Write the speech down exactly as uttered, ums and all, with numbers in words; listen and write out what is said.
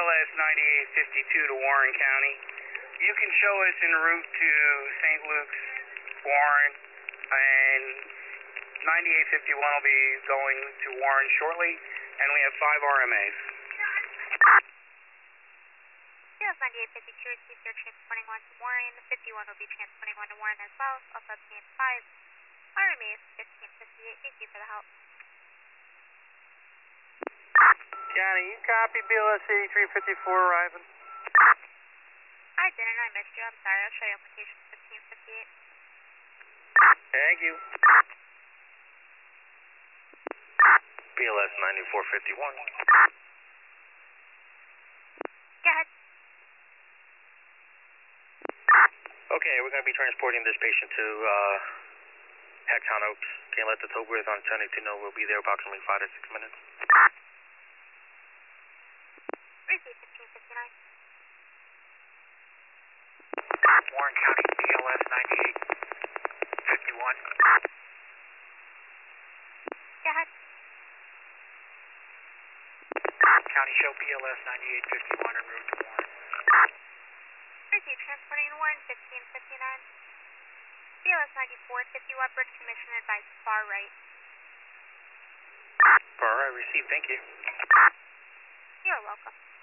L S ninety-eight fifty-two to Warren County. You can show us en route to Saint Luke's, Warren, and ninety-eight fifty-one will be going to Warren shortly, and we have five R M As. Yes, ninety-eight fifty-two received your transporting one to Warren. fifty-one will be transporting one to Warren as well. Also obtained five R M As, fifteen fifty-eight. Thank you for the help. Johnny, you copy B L S eighty-three fifty-four arriving? I didn't, I missed you. I'm sorry. I'll show you application fifteen fifty-eight. Thank you. B L S ninety-four fifty-one. Go ahead. Okay, we're going to be transporting this patient to uh, Hexon Oaks. Can you let the tow booth on seventy-two know we'll be there approximately five to six minutes? Receive fifteen fifty-nine. Warren County, B L S ninety-eight fifty-one. Go ahead. County show B L S ninety-eight fifty-one en route to Warren. Receive transporting to Warren fifteen fifty-nine. B L S ninety-four fifty-one, bridge commission advice far right. All right, received. Thank you. You're welcome.